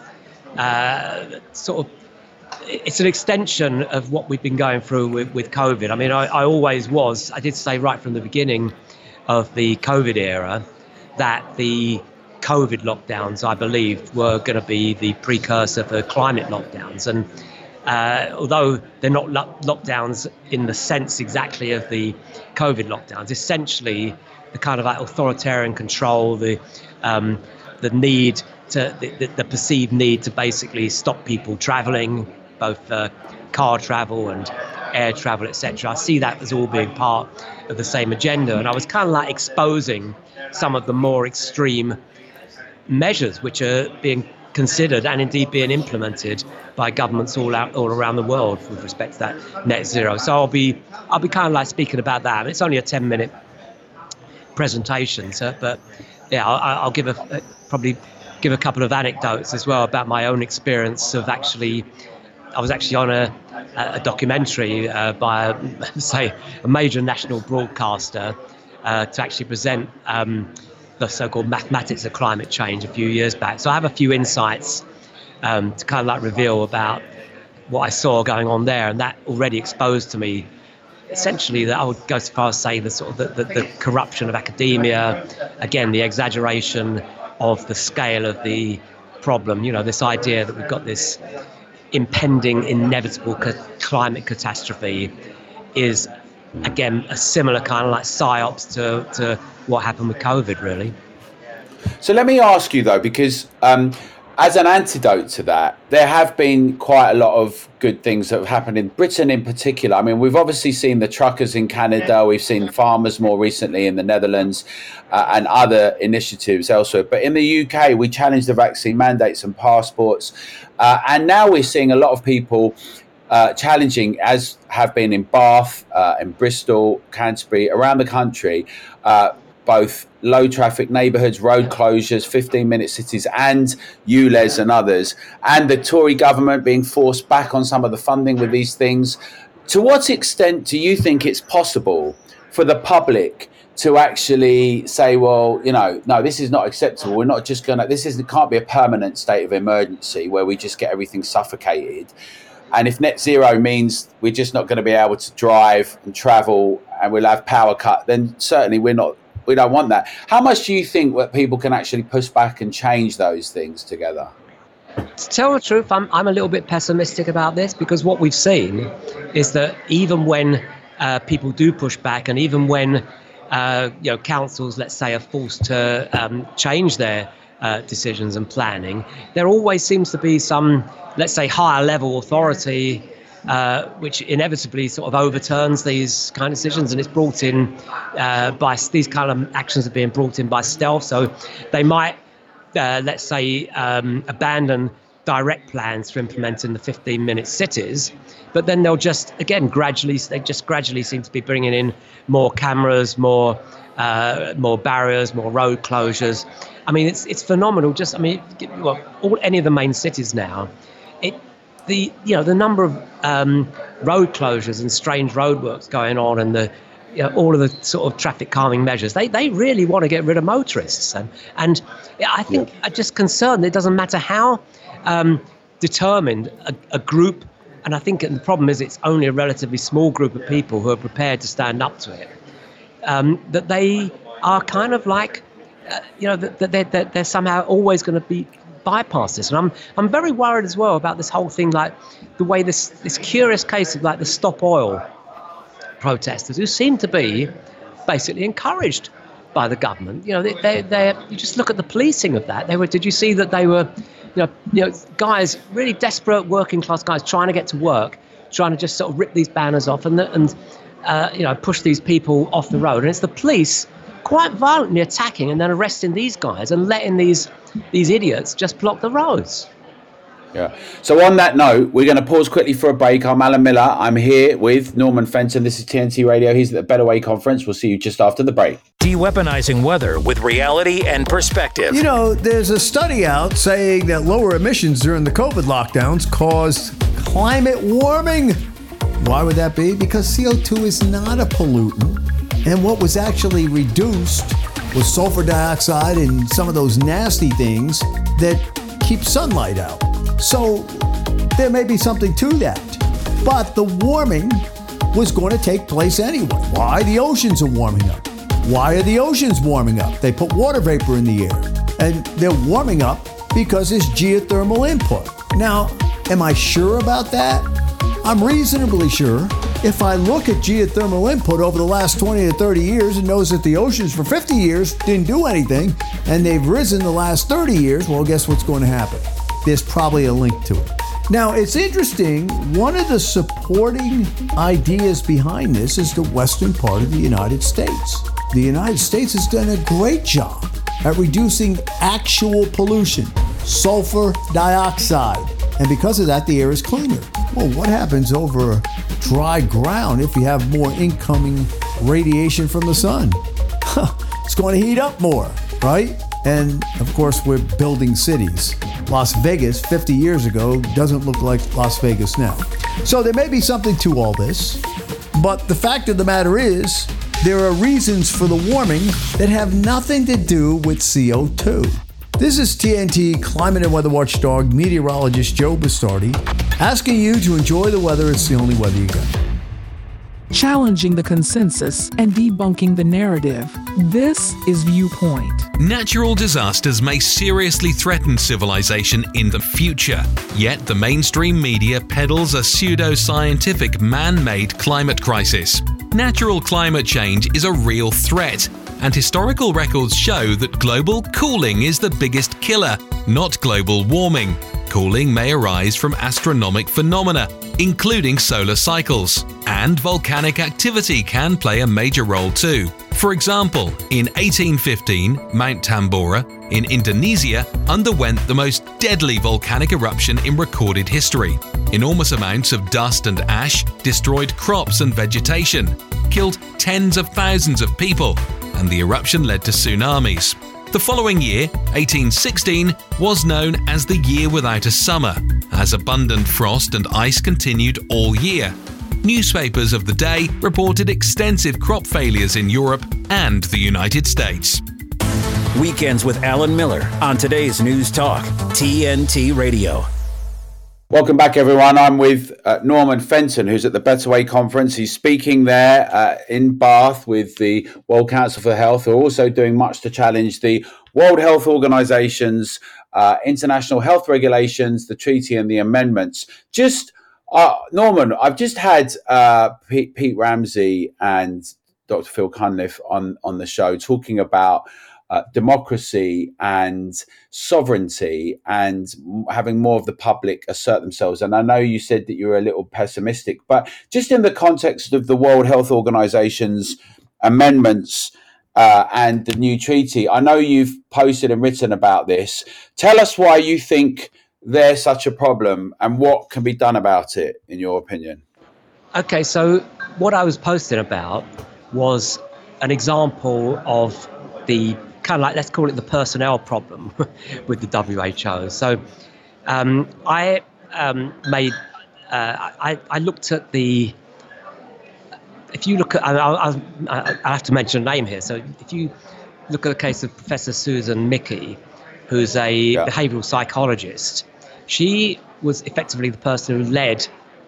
uh, sort of, it's an extension of what we've been going through with, with COVID. I mean, I, I always was, I did say right from the beginning of the COVID era that the COVID lockdowns, I believed, were going to be the precursor for climate lockdowns. And uh, although they're not lo- lockdowns in the sense exactly of the COVID lockdowns, essentially the kind of like authoritarian control, the um, the need to, the, the perceived need to basically stop people traveling, both uh, car travel and air travel, et cetera. I see that as all being part of the same agenda. And I was kind of like exposing some of the more extreme measures which are being considered and indeed being implemented by governments all out all around the world with respect to that net zero. So I'll be I'll be kind of like speaking about that. I mean, it's only a ten minute presentation, so, but yeah, I'll, I'll give a probably give a couple of anecdotes as well about my own experience of actually. I was actually on a a documentary uh, by a, say a major national broadcaster uh, to actually present. Um, the so-called mathematics of climate change a few years back. So I have a few insights um, to kind of like reveal about what I saw going on there, and that already exposed to me essentially that I would go so far as say the sort of the, the, the corruption of academia, again the exaggeration of the scale of the problem. You know, this idea that we've got this impending inevitable ca- climate catastrophe is again a similar kind of like psyops to, to what happened with COVID, really. So let me ask you though, because um, as an antidote to that, there have been quite a lot of good things that have happened in Britain in particular. I mean, we've obviously seen the truckers in Canada, we've seen farmers more recently in the Netherlands, uh, and other initiatives elsewhere. But in the U K, we challenged the vaccine mandates and passports. Uh, and now we're seeing a lot of people uh, challenging, as have been in Bath, uh, in Bristol, Canterbury, around the country, uh, both low traffic neighbourhoods, road closures, fifteen minute cities, and U L E Z and others, and the Tory government being forced back on some of the funding with these things. To what extent do you think it's possible for the public to actually say, well, you know, no, this is not acceptable. We're not just going to, this is, it can't be a permanent state of emergency where we just get everything suffocated. And if net zero means we're just not going to be able to drive and travel and we'll have power cut, then certainly we're not, we don't want that. How much do you think that people can actually push back and change those things together? To tell the truth, I'm I'm a little bit pessimistic about this, because what we've seen is that even when uh, people do push back, and even when uh, you know councils, let's say, are forced to um, change their uh, decisions and planning, there always seems to be some, let's say, higher level authority Uh, which inevitably sort of overturns these kind of decisions, and it's brought in uh, by these kind of actions are being brought in by stealth. So they might, uh, let's say, um, abandon direct plans for implementing the fifteen minute cities, but then they'll just again gradually they just gradually seem to be bringing in more cameras, more uh, more barriers, more road closures. I mean, it's it's phenomenal. Just I mean, well, all any of the main cities now, it. The you know the number of um, road closures and strange roadworks going on, and the you know, all of the sort of traffic calming measures. They they really want to get rid of motorists, and and I think yeah. I'm just concerned. It doesn't matter how um, determined a, a group, and I think the problem is it's only a relatively small group of people who are prepared to stand up to it. Um, that they are kind of like uh, you know that they're, they're they're somehow always going to be. Bypass this, and I'm I'm very worried as well about this whole thing, like the way this this curious case of like the Stop Oil protesters, who seem to be basically encouraged by the government. You know, they they they you just look at the policing of that. They were. Did you see that they were, you know, you know, guys, really desperate working class guys trying to get to work, trying to just sort of rip these banners off and and uh, you know push these people off the road, and it's the police quite violently attacking and then arresting these guys and letting these these idiots just block the roads. Yeah. So on that note, we're going to pause quickly for a break. I'm Alan Miller. I'm here with Norman Fenton. This is T N T Radio. He's at the Better Way conference. We'll see you just after the break. De-weaponizing weather with reality and perspective. You know, there's a study out saying that lower emissions during the COVID lockdowns caused climate warming. Why would that be? Because C O two is not a pollutant. And what was actually reduced was sulfur dioxide and some of those nasty things that keep sunlight out. So there may be something to that. But the warming was going to take place anyway. Why? The oceans are warming up. Why are the oceans warming up? They put water vapor in the air. And they're warming up because there's geothermal input. Now, am I sure about that? I'm reasonably sure. If I look at geothermal input over the last twenty to thirty years and knows that the oceans for fifty years didn't do anything and they've risen the last thirty years, well, guess what's going to happen? There's probably a link to it. Now, it's interesting, one of the supporting ideas behind this is the western part of the United States. The United States has done a great job at reducing actual pollution, sulfur dioxide, and because of that, the air is cleaner. Well, what happens over dry ground if you have more incoming radiation from the sun? It's going to heat up more, right? And of course, we're building cities. Las Vegas fifty years ago doesn't look like Las Vegas now. So there may be something to all this, but the fact of the matter is, there are reasons for the warming that have nothing to do with C O two. This is T N T climate and weather watchdog meteorologist Joe Bastardi asking you to enjoy the weather. It's the only weather you got. Challenging the consensus and debunking the narrative. This is Viewpoint. Natural disasters may seriously threaten civilization in the future, yet the mainstream media peddles a pseudo-scientific man-made climate crisis. Natural climate change is a real threat, and historical records show that global cooling is the biggest killer, not global warming. Cooling may arise from astronomic phenomena, including solar cycles, and volcanic activity can play a major role too. For example, in eighteen fifteen, Mount Tambora in Indonesia underwent the most deadly volcanic eruption in recorded history. Enormous amounts of dust and ash destroyed crops and vegetation, killed tens of thousands of people, and the eruption led to tsunamis. The following year, eighteen sixteen, was known as the year without a summer, as abundant frost and ice continued all year. Newspapers of the day reported extensive crop failures in Europe and the United States. Weekends with Alan Miller on today's News Talk, T N T Radio. Welcome back, everyone. I'm with uh, Norman Fenton, who's at the Better Way Conference. He's speaking there uh, in Bath with the World Council for Health, who are also doing much to challenge the World Health Organization's uh, international health regulations, the treaty and the amendments. Just, uh, Norman, I've just had uh, Pete, Pete Ramsey and Doctor Phil Cunliffe on, on the show talking about Uh, democracy and sovereignty and having more of the public assert themselves. And I know you said that you were a little pessimistic, but just in the context of the World Health Organization's amendments uh, and the new treaty, I know you've posted and written about this. Tell us why you think they're such a problem and what can be done about it, in your opinion. Okay, so what I was posting about was an example of the kind of like, let's call it the personnel problem with the W H O. So um, I um, made, uh, I, I looked at the, if you look at, I, I, I have to mention a name here. So if you look at the case of Professor Susan Michie, who's a yeah. behavioral psychologist, she was effectively the person who led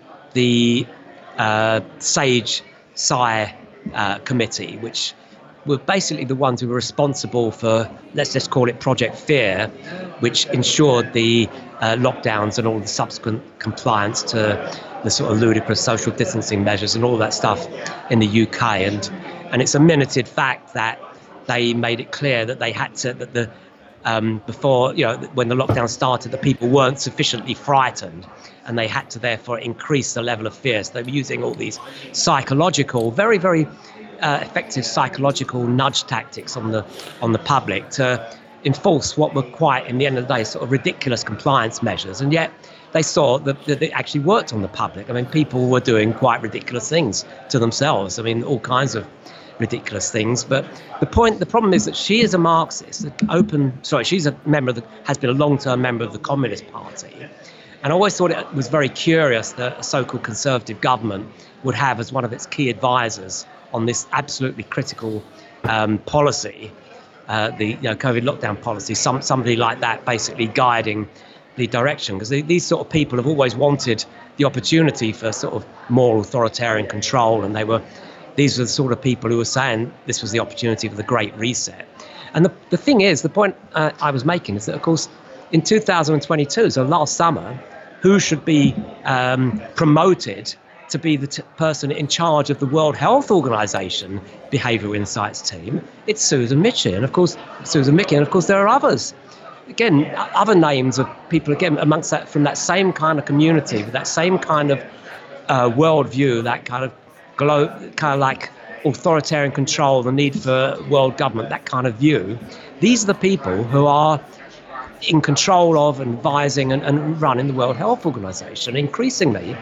the uh, SAGE S I uh, committee, which were basically the ones who were responsible for, let's just call it Project Fear, which ensured the uh, lockdowns and all the subsequent compliance to the sort of ludicrous social distancing measures and all that stuff in the U K. And and it's a minuted fact that they made it clear that they had to, that the um, before, you know, when the lockdown started, the people weren't sufficiently frightened and they had to therefore increase the level of fear. So they were using all these psychological, very, very Uh, effective psychological nudge tactics on the on the public to enforce what were quite, in the end of the day, sort of ridiculous compliance measures. And yet they saw that, that it actually worked on the public. I mean, people were doing quite ridiculous things to themselves. I mean, all kinds of ridiculous things. But the point, the problem is that she is a Marxist, an open, sorry, she's a member of the, has been a long-term member of the Communist Party. And I always thought it was very curious that a so-called conservative government would have as one of its key advisors on this absolutely critical um, policy, uh, the you know, COVID lockdown policy, some somebody like that basically guiding the direction. Because these sort of people have always wanted the opportunity for sort of more authoritarian control, and they were, these were the sort of people who were saying this was the opportunity for the Great Reset. And the, the thing is, the point uh, I was making is that, of course, in two thousand twenty-two, so last summer, who should be um, promoted to be the t- person in charge of the World Health Organization Behavioral Insights team? It's Susan Michie. And of course, Susan Michie, and of course there are others. Again, other names of people, again, amongst that, from that same kind of community, with that same kind of uh, worldview, that kind of glo- kind of like authoritarian control, the need for world government, that kind of view. These are the people who are in control of and advising and, and running the World Health Organization. Increasingly,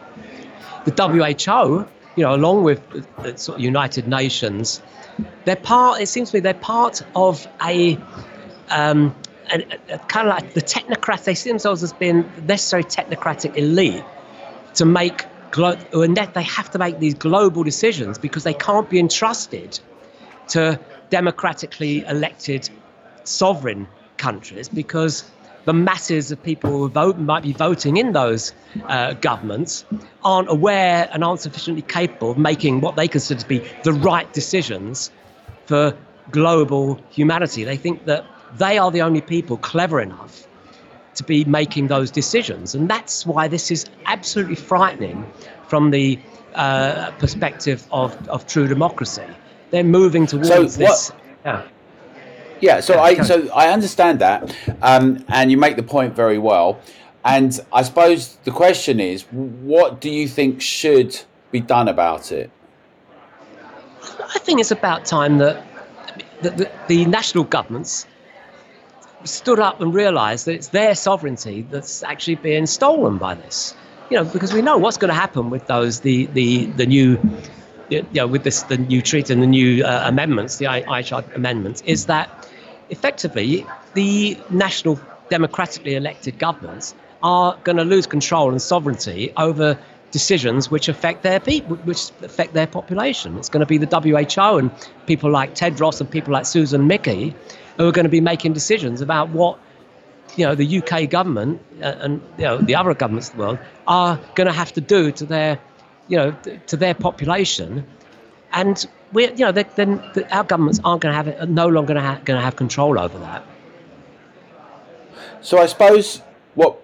the W H O, you know, along with the sort of United Nations, they're part, it seems to me they're part of a, um, a, a kind of like the technocrats, they see themselves as being the necessary technocratic elite to make, glo- and that they have to make these global decisions because they can't be entrusted to democratically elected sovereign countries because the masses of people who vote might be voting in those uh, governments aren't aware and aren't sufficiently capable of making what they consider to be the right decisions for global humanity. They think that they are the only people clever enough to be making those decisions. And that's why this is absolutely frightening from the uh, perspective of, of true democracy. They're moving towards so this. What, yeah. Yeah, so I so I understand that, um, and you make the point very well. And I suppose the question is, what do you think should be done about it? I think it's about time that the, the, the national governments stood up and realised that it's their sovereignty that's actually being stolen by this. You know, because we know what's going to happen with those the the the new. You know, with this, the new treaty and the new uh, amendments, the I C H R amendments, is that effectively the national democratically elected governments are going to lose control and sovereignty over decisions which affect their people, which affect their population. It's going to be the W H O and people like Tedros and people like Susan Mickey who are going to be making decisions about what, you know, the U K government and, you know, the other governments of the world are going to have to do to their you know, to their population, and we, you know, then our governments aren't going to have it, are no longer going to have control over that. So I suppose what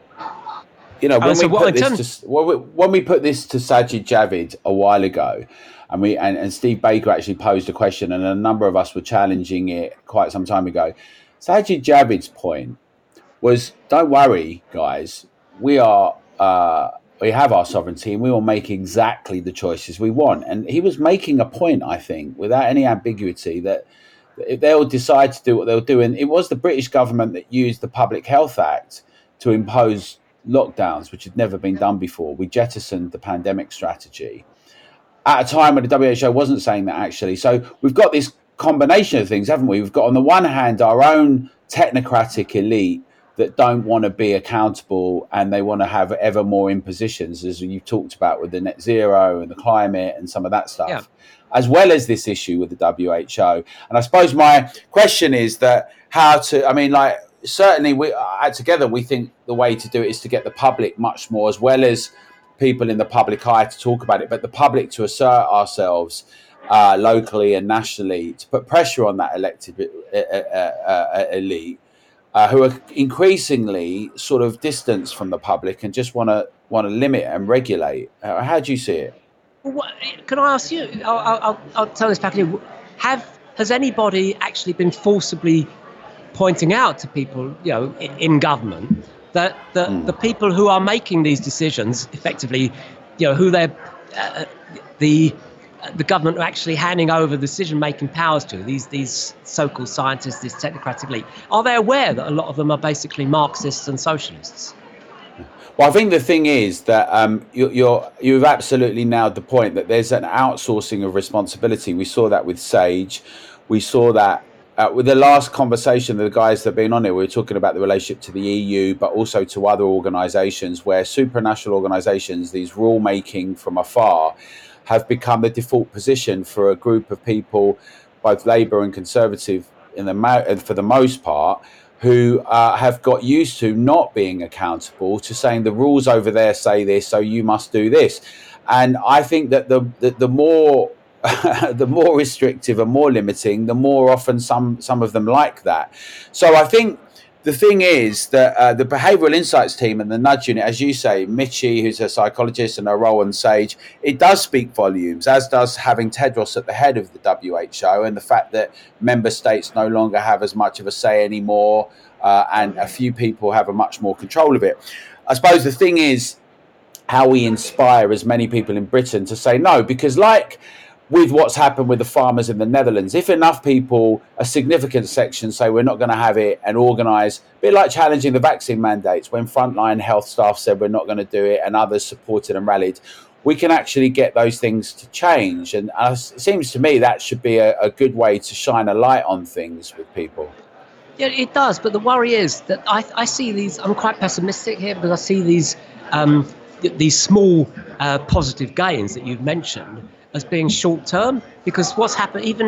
you know when oh, so we put this to, when we put this to Sajid Javid a while ago, and we and, and Steve Baker actually posed a question, and a number of us were challenging it quite some time ago. Sajid Javid's point was, "Don't worry, guys, we are." Uh, We have our sovereignty and we will make exactly the choices we want. And he was making a point, I think, without any ambiguity, that if they'll decide to do what they'll do. And it was the British government that used the Public Health Act to impose lockdowns, which had never been done before. We jettisoned the pandemic strategy at a time when the W H O wasn't saying that, actually. So we've got this combination of things, haven't we? We've got, on the one hand, our own technocratic elite that don't want to be accountable and they want to have ever more impositions, as you've talked about with the net zero and the climate and some of that stuff, yeah. as well as this issue with the W H O. And I suppose my question is that how to, I mean, like, certainly we uh, together, we think the way to do it is to get the public much more, as well as people in the public eye to talk about it, but the public to assert ourselves uh, locally and nationally, to put pressure on that elected uh, uh, uh, elite. Uh, who are increasingly sort of distanced from the public and just want to want to limit and regulate. How, how do you see it? Well, can I ask you? I'll, I'll, I'll tell this back to you. Have has anybody actually been forcibly pointing out to people, you know, in, in government that the mm. the people who are making these decisions, effectively, you know, who they're uh, the the government are actually handing over decision-making powers to, these these so-called scientists, this technocratic elite, are they aware that a lot of them are basically Marxists and socialists? Well, I think the thing is that um, you, you're, you've absolutely nailed the point that there's an outsourcing of responsibility. We saw that with SAGE. We saw that uh, with the last conversation, the guys that have been on it, we were talking about the relationship to the E U, but also to other organisations where supranational organisations, these rule-making from afar, have become the default position for a group of people, both Labour and Conservative, in the for the most part, who uh, have got used to not being accountable, to saying the rules over there say this, so you must do this. And I think that the the, the more the more restrictive and more limiting, the more often some some of them like that. So I think the thing is that uh, the Behavioural Insights team and the Nudge Unit, as you say, Mitchie, who's a psychologist, and her role on SAGE, it does speak volumes, as does having Tedros at the head of the W H O, and the fact that member states no longer have as much of a say anymore, uh, and a few people have a much more control of it. I suppose the thing is how we inspire as many people in Britain to say no, because like with what's happened with the farmers in the Netherlands, if enough people, a significant section, say we're not going to have it and organise, a bit like challenging the vaccine mandates when frontline health staff said we're not going to do it and others supported and rallied, we can actually get those things to change. And uh, it seems to me that should be a, a good way to shine a light on things with people. Yeah, it does. But the worry is that I, I see these, I'm quite pessimistic here because I see these, um, these small uh, positive gains that you've mentioned as being short term, because what's happened, even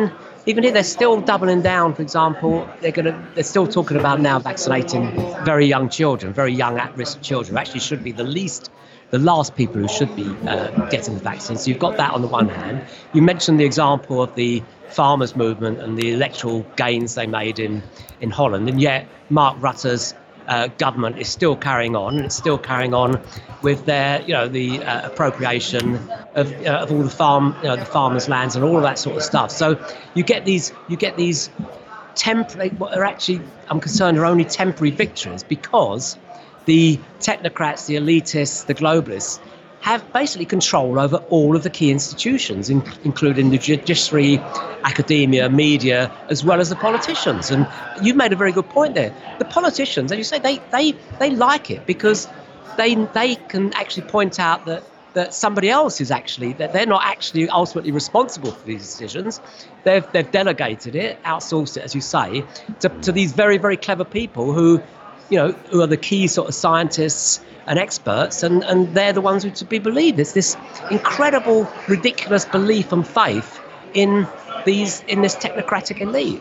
even here, they're still doubling down. For example, they're going to they're still talking about now vaccinating very young children, very young at-risk children, who actually should be the least, the last people who should be uh, getting the vaccine. So you've got that on the one hand. You mentioned the example of the farmers' movement and the electoral gains they made in, in Holland, and yet Mark Rutte's uh, government is still carrying on, and it's still carrying on with their, you know, the uh, appropriation of uh, of all the farm, you know, the farmers' lands and all of that sort of stuff. So you get these, you get these temporary, what are actually, I'm concerned, are only temporary victories, because the technocrats, the elitists, the globalists have basically control over all of the key institutions, in, including the judiciary, academia, media, as well as the politicians. And you've made a very good point there. The politicians, as you say, they they they like it because they they can actually point out that that somebody else is actually, that they're not actually ultimately responsible for these decisions. They've they've delegated it, outsourced it, as you say, to, to these very, very clever people who, you know, who are the key sort of scientists and experts, and, and they're the ones who to be believed. There's this incredible, ridiculous belief and faith in these in this technocratic elite.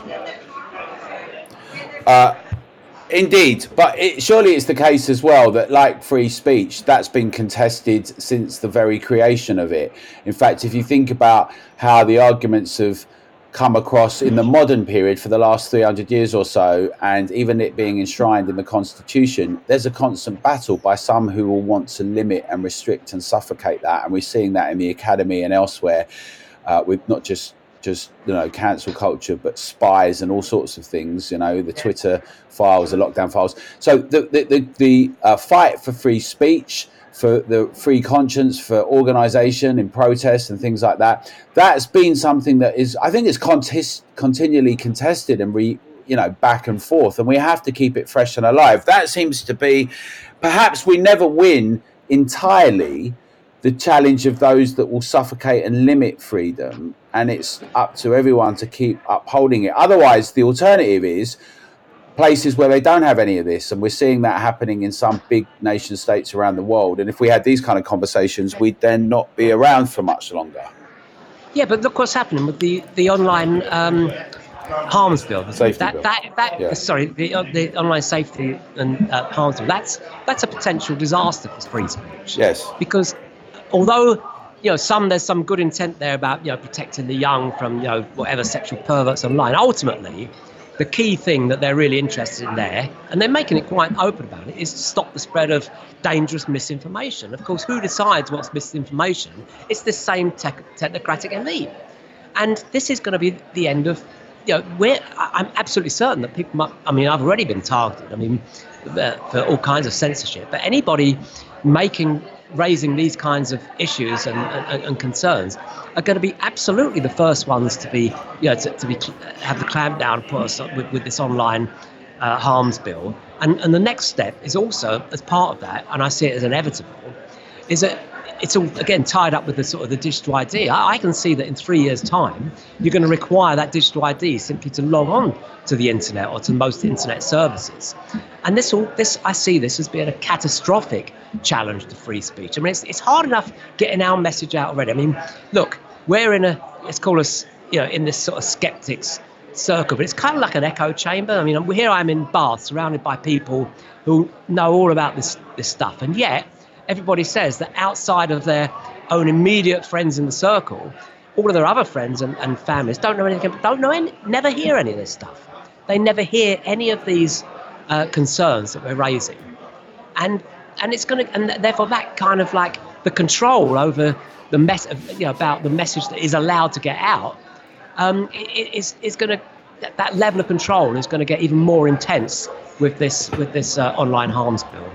Uh, indeed, but it, surely it's the case as well that, like free speech, that's been contested since the very creation of it. In fact, if you think about how the arguments have come across in the modern period for the last three hundred years or so, and even it being enshrined in the Constitution, there's a constant battle by some who will want to limit and restrict and suffocate that. And we're seeing that in the academy and elsewhere, uh, with not just just you know cancel culture, but spies and all sorts of things. You know, the Twitter files, the lockdown files. So the the the, the uh, fight for free speech, for the free conscience, for organisation in protest and things like that, that's been something that is, I think, is contest, continually contested and re, you know, back and forth, and we have to keep it fresh and alive. That seems to be, perhaps we never win entirely the challenge of those that will suffocate and limit freedom, and it's up to everyone to keep upholding it. Otherwise, the alternative is places where they don't have any of this, and we're seeing that happening in some big nation states around the world. And if we had these kind of conversations, we'd then not be around for much longer. Yeah, but look what's happening with the the online um, harms bill. Safety that, bill. That that yeah. Sorry, the uh, the online safety and uh, harms bill. That's that's a potential disaster for free speech. Yes, because although, you know, some there's some good intent there about, you know, protecting the young from, you know, whatever sexual perverts online. Ultimately, the key thing that they're really interested in there, and they're making it quite open about it, is to stop the spread of dangerous misinformation. Of course, who decides what's misinformation? It's the same tech, technocratic elite. And this is going to be the end of, you know, we're, I'm absolutely certain that people might, I mean, I've already been targeted, I mean, for all kinds of censorship, but anybody making, raising these kinds of issues and, and, and concerns are going to be absolutely the first ones to be, you know, to, to be have the clampdown put us with, with this online uh, harms bill. And and the next step is also, as part of that, and I see it as inevitable, is that it's all, again, tied up with the sort of the digital I D. I, I can see that in three years' time, you're going to require that digital I D simply to log on to the internet or to most internet services. And this all, this I see this as being a catastrophic challenge to free speech. I mean, it's, it's hard enough getting our message out already. I mean, look, we're in a, let's call us, you know, in this sort of skeptics circle, but it's kind of like an echo chamber. I mean, here I'm in Bath, surrounded by people who know all about this this stuff, and yet everybody says that outside of their own immediate friends in the circle, all of their other friends and, and families don't know anything, don't know any, never hear any of this stuff. They never hear any of these uh, concerns that we're raising, and and it's going to, and therefore that kind of like the control over the mess, you know, about the message that is allowed to get out, um, is is going to, that, that level of control is going to get even more intense with this with this uh, online harms bill.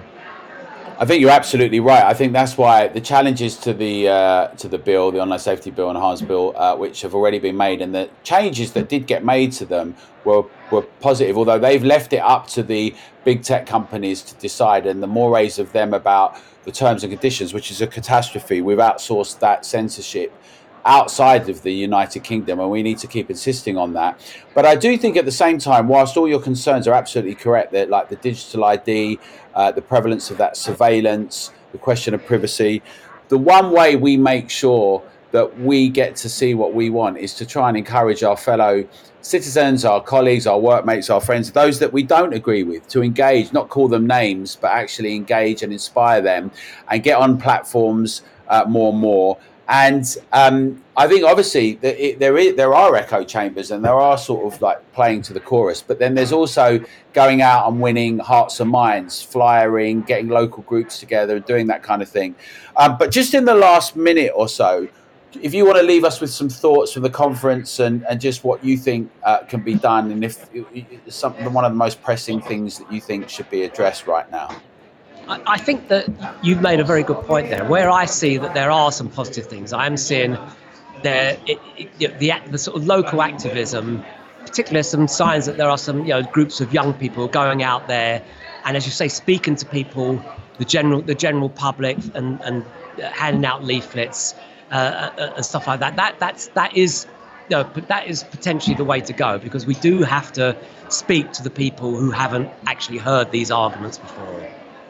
I think you're absolutely right. I think that's why the challenges to the uh, to the bill, the online safety bill and harms bill, uh, which have already been made, and the changes that did get made to them were were positive. Although they've left it up to the big tech companies to decide, and the mores of them about the terms and conditions, which is a catastrophe. We've outsourced that censorship outside of the United Kingdom, and we need to keep insisting on that. But I do think at the same time, whilst all your concerns are absolutely correct, that like the digital I D, uh, the prevalence of that surveillance, the question of privacy, the one way we make sure that we get to see what we want is to try and encourage our fellow citizens, our colleagues, our workmates, our friends, those that we don't agree with, to engage, not call them names, but actually engage and inspire them and get on platforms uh, more and more. And um, I think obviously it, there is, there are echo chambers and there are sort of like playing to the chorus, but then there's also going out and winning hearts and minds, flyering, getting local groups together and doing that kind of thing. Um, but just in the last minute or so, if you want to leave us with some thoughts from the conference and, and just what you think uh, can be done, and if it's something, one of the most pressing things that you think should be addressed right now. I think that you've made a very good point there. Where I see that there are some positive things, I'm seeing there it, it, the the sort of local activism, particularly some signs that there are some you know groups of young people going out there, and as you say, speaking to people, the general the general public, and and handing out leaflets uh, and stuff like that. That that's that is. No, but that is potentially the way to go, because we do have to speak to the people who haven't actually heard these arguments before.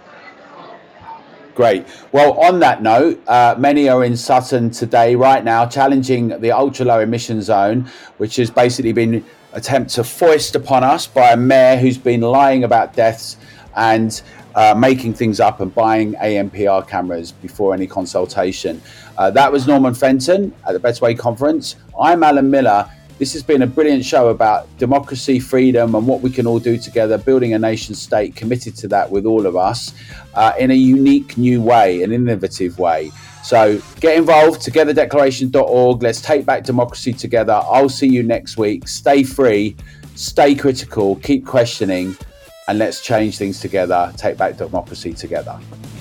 Great. Well, on that note, uh, many are in Sutton today, right now, challenging the ultra low emission zone, which has basically been attempt to foist upon us by a mayor who's been lying about deaths and uh, making things up and buying A M P R cameras before any consultation. Uh, that was Norman Fenton at the Better Way Conference. I'm Alan Miller. This has been a brilliant show about democracy, freedom, and what we can all do together, building a nation state, committed to that with all of us uh, in a unique new way, an innovative way. So get involved, together declaration dot org. Let's take back democracy together. I'll see you next week. Stay free, stay critical, keep questioning, and let's change things together. Take back democracy together.